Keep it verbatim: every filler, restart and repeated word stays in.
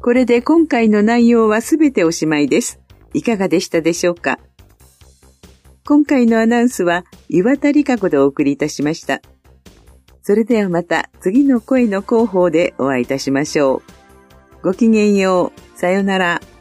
これで今回の内容はすべておしまいです。いかがでしたでしょうか。今回のアナウンスは岩田理香子でお送りいたしました。それではまた次の声の広報でお会いいたしましょう。ごきげんよう。さよなら。